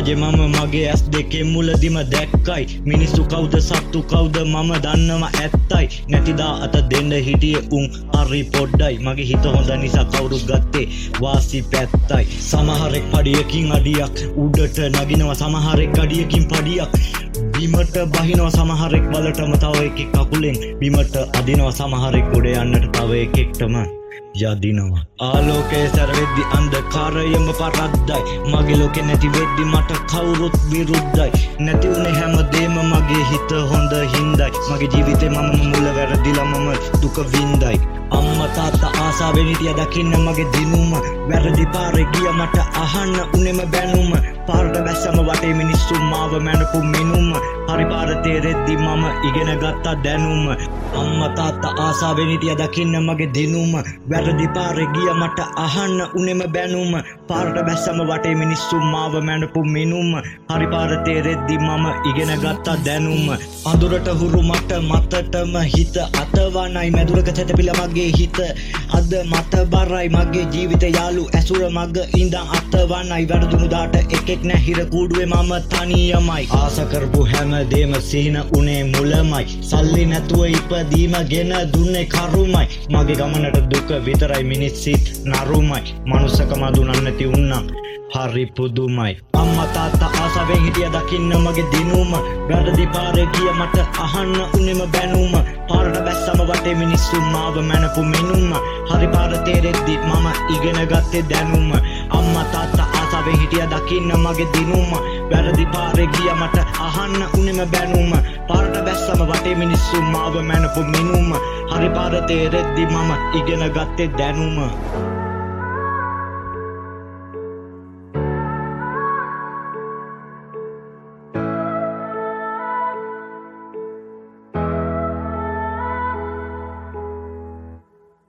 සමාජෙ මම මගේ ඇස් දෙකේ මුලදිම දැක්කයි මිනිස්සු කවුද සත්තු කවුද මම දන්නවා ඇත්තයි නැතිදා අත දෙන්න හිටියේ උන් හරි පොඩ්ඩයි මගේ හිත හොඳ නිසා කවුරුත් ගත්තේ වාසි පැත්තයි සමහරෙක් පඩියකින් අඩියක් උඩට නගිනවා සමහරෙක් අඩියකින් පඩියක් බිමට බහිනවා සමහරෙක් වලටම තව එකෙක් කකුලෙන් බිමට අදිනවා සමහරෙක් ගොඩ යන්නට තව එකෙක්ටම යදිනවා ආලෝකයේ සැරවෙද්දි අන්ධකාරයම පරද්දයි මගේ ලෝකේ නැති වෙද්දි මට කවුරුත් විරුද්ධයි නැති උනේ හැමදේම මගේ හිත හොඳ හින්දයි මගේ ජීවිතේ මම මුල වැරදිලා මම දුක වින්දයි අම්මා තාත්තා ආසාවෙන් හිටියා දකින්න මගේ දිනුම වැරදි පාරේ ගියා මට අහන්න උනේම බැනුම පාරට වැස්සම වටේ මිනිස්සු මාව මැනපු මිනුම හරි පාර තේරෙද්දි මම ඉගෙන ගත්තා දැනුම අම්මා තාත්තා ආසාවෙන් හිටියා දකින්න මගේ දිනුම වැරදි පාරේ ගියා මට අහන්න උනේම බැනුම පාරට වැස්සම වටේ මිනිස්සු මාව මැනපු මිනුම හරි පාර තේරෙද්දි මම ඉගෙන ගත්තා දැනුම අඳුරට හුරු මට මතටම හිත අතවනයි මැදුරක තැතපිලා මගේ හිත අද මත බරයි මගේ ජීවිත යාළු ඇසුර මග ඉඳන් අතවනයි වැරදුණු දාට එකෙක් නැහිර කූඩුවේ මම තනියමයි ආස කරපු හැමදේම සිහින උනේ මුලමයි සල්ලි නැතුව ඉපදීම ගෙන දුන්නේ කරුමයි මගේ ගමනට දුක විතරයි මිනිස්සිට නරුමයි මනුස්සකම දුන්නත් නැති උන්නම් හරි පුදුමයි අම්මා තාත්තා ආසාවෙන් හිටියා දකින්න මගේ දිනුම වැරදි පාරේ ගියා මට අහන්න උනේම බැනුම පාරට බැස්සම වටේ මිනිස්සු මාව මැනපු මිනුම හරි පාර තේරෙද්දි මම ඉගෙන ගත්තේ දැනුම අම්මා තාත්තා ආසාවෙන් හිටියා දකින්න මගේ දිනුම වැරදි පාරේ ගියා මට අහන්න උනේම බැනුම පාරට බැස්සම වටේ මිනිස්සු මාව මැනපු මිනුම හරි පාර තේරෙද්දි මම ඉගෙන ගත්තේ දැනුම